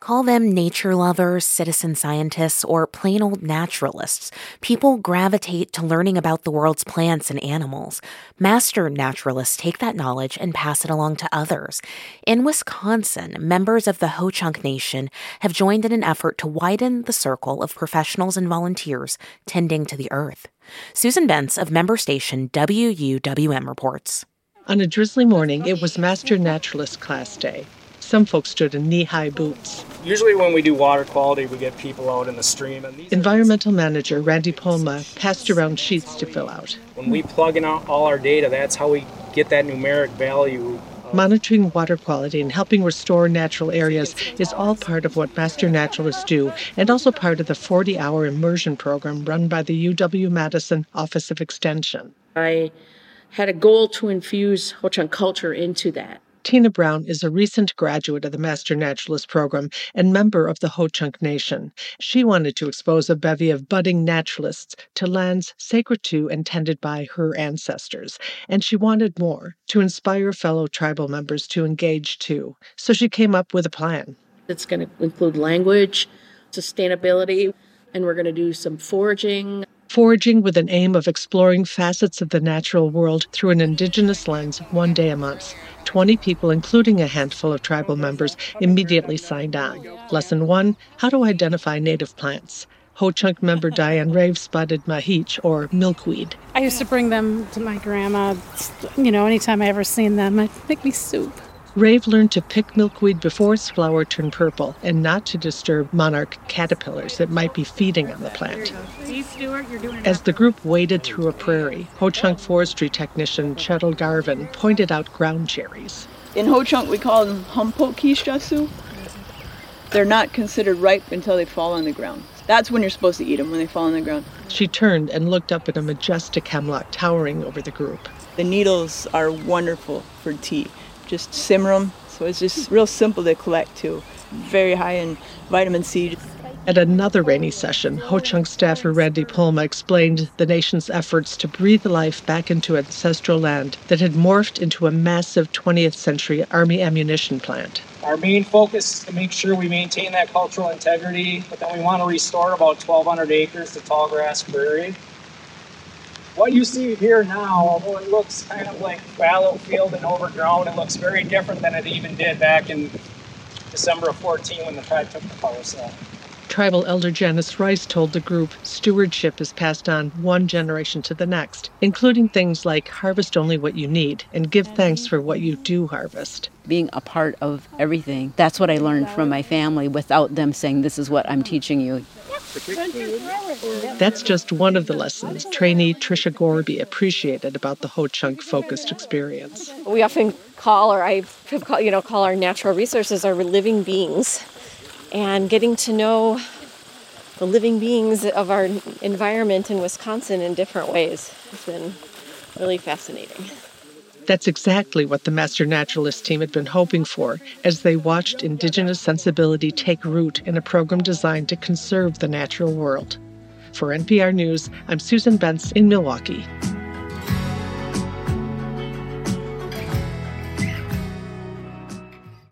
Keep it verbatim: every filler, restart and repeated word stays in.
Call them nature lovers, citizen scientists, or plain old naturalists. People gravitate to learning about the world's plants and animals. Master naturalists take that knowledge and pass it along to others. In Wisconsin, members of the Ho-Chunk Nation have joined in an effort to widen the circle of professionals and volunteers tending to the earth. Susan Bentz of member station W U W M reports. On a drizzly morning, it was Master Naturalist class day. Some folks stood in knee-high boots. Usually when we do water quality, we get people out in the stream. And these Environmental manager Randy Polma passed around sheets to fill out. When we plug in all our data, that's how we get that numeric value. Monitoring water quality and helping restore natural areas is all part of what Master Naturalists do, and also part of the forty-hour immersion program run by the U W-Madison Office of Extension. I had a goal to infuse Ho-Chunk culture into that. Tina Brown is a recent graduate of the Master Naturalist program and member of the Ho-Chunk Nation. She wanted to expose a bevy of budding naturalists to lands sacred to and tended by her ancestors. And she wanted more, to inspire fellow tribal members to engage too. So she came up with a plan. It's going to include language, sustainability, and we're going to do some foraging. Foraging with an aim of exploring facets of the natural world through an Indigenous lens one day a month. Twenty people, including a handful of tribal members, immediately signed on. Lesson one, how to identify native plants. Ho-Chunk member Diane Rave spotted mahich, or milkweed. I used to bring them to my grandma. You know, anytime I ever seen them, I'd make me soup. Rave learned to pick milkweed before its flower turned purple and not to disturb monarch caterpillars that might be feeding on the plant. As the group waded through a prairie, Ho-Chunk forestry technician Cheryl Garvin pointed out ground cherries. In Ho-Chunk, we call them hampokishasu. They're not considered ripe until they fall on the ground. That's when you're supposed to eat them, when they fall on the ground. She turned and looked up at a majestic hemlock towering over the group. The needles are wonderful for tea. Just simmer them, so it's just real simple to collect too. Very high in vitamin C. At another rainy session, Ho-Chunk staffer Randy Polma explained the nation's efforts to breathe life back into ancestral land that had morphed into a massive twentieth century Army ammunition plant. Our main focus is to make sure we maintain that cultural integrity, but then we want to restore about twelve hundred acres to tallgrass prairie. What you see here now, although it looks kind of like fallow field and overgrown, it looks very different than it even did back in December of fourteen when the tribe took the power set. Tribal elder Janice Rice told the group stewardship is passed on one generation to the next, including things like harvest only what you need and give thanks for what you do harvest. Being a part of everything, that's what I learned from my family without them saying, this is what I'm teaching you. That's just one of the lessons trainee Tricia Gorby appreciated about the Ho-Chunk focused experience. We often call, or I call, you know, call our natural resources our living beings, and getting to know the living beings of our environment in Wisconsin in different ways has been really fascinating. That's exactly what the Master Naturalist team had been hoping for as they watched Indigenous sensibility take root in a program designed to conserve the natural world. For N P R News, I'm Susan Bentz in Milwaukee.